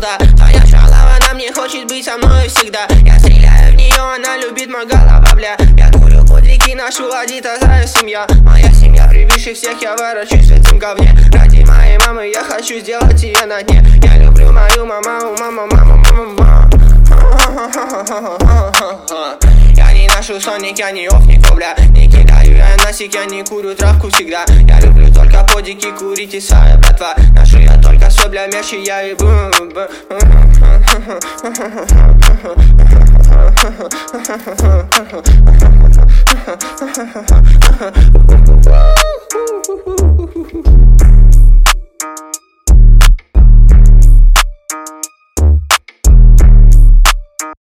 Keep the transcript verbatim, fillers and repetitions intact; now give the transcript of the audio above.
что-то. Твоя шалава, она мне хочет быть со мной всегда. Я стреляю в нее, она любит мой голова, бля. Я курю подлики, ношу адидасовая семья. Моя семья превыше всех, я ворочусь в этом говне. Ради моей мамы я хочу сделать ее на дне. Я люблю мою маму, мама, мама, мама, мама. Я не ношу соник, я не офнику, бля. Не кидаю я насик, я не курю травку всегда. Я люблю только подики, курить и своя братва. Ношу я только свой, бля, мяч и я и бум бум.